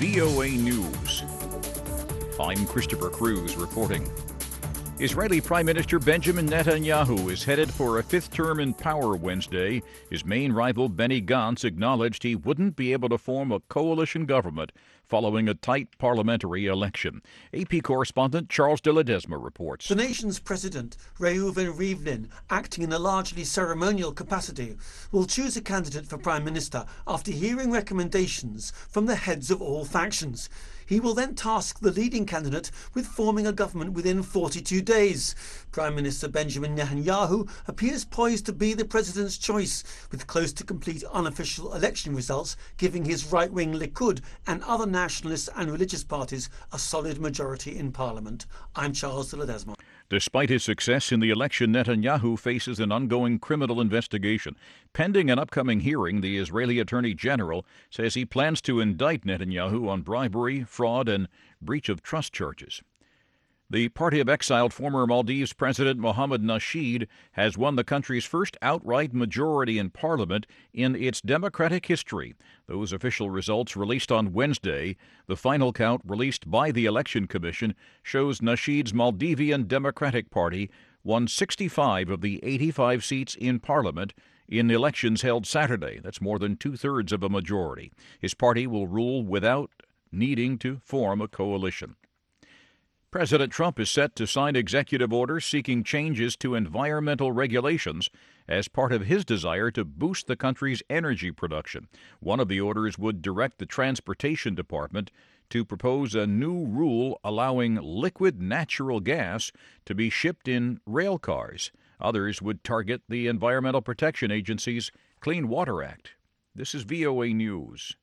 VOA News. I'm Christopher Cruz reporting. Israeli Prime Minister Benjamin Netanyahu is headed for a fifth term in power Wednesday. His main rival Benny Gantz acknowledged he wouldn't be able to form a coalition government following a tight parliamentary election. AP correspondent Charles de Ledesma reports. The nation's president, Reuven Rivlin, acting in a largely ceremonial capacity, will choose a candidate for prime minister after hearing recommendations from the heads of all factions. He will then task the leading candidate with forming a government within 42 days. Prime Minister Benjamin Netanyahu appears poised to be the president's choice, with close to complete unofficial election results giving his right-wing Likud and other nationalist and religious parties a solid majority in parliament. I'm Charles de Ledesma. Despite his success in the election, Netanyahu faces an ongoing criminal investigation. Pending an upcoming hearing, the Israeli Attorney General says he plans to indict Netanyahu on bribery, fraud, and breach of trust charges. The party of exiled former Maldives President Mohamed Nasheed has won the country's first outright majority in parliament in its democratic history. Those official results released on Wednesday. The final count released by the Election Commission shows Nasheed's Maldivian Democratic Party won 65 of the 85 seats in parliament in elections held Saturday. That's more than two-thirds of a majority. His party will rule without needing to form a coalition. President Trump is set to sign executive orders seeking changes to environmental regulations as part of his desire to boost the country's energy production. One of the orders would direct the Transportation Department to propose a new rule allowing liquid natural gas to be shipped in rail cars. Others would target the Environmental Protection Agency's Clean Water Act. This is VOA News.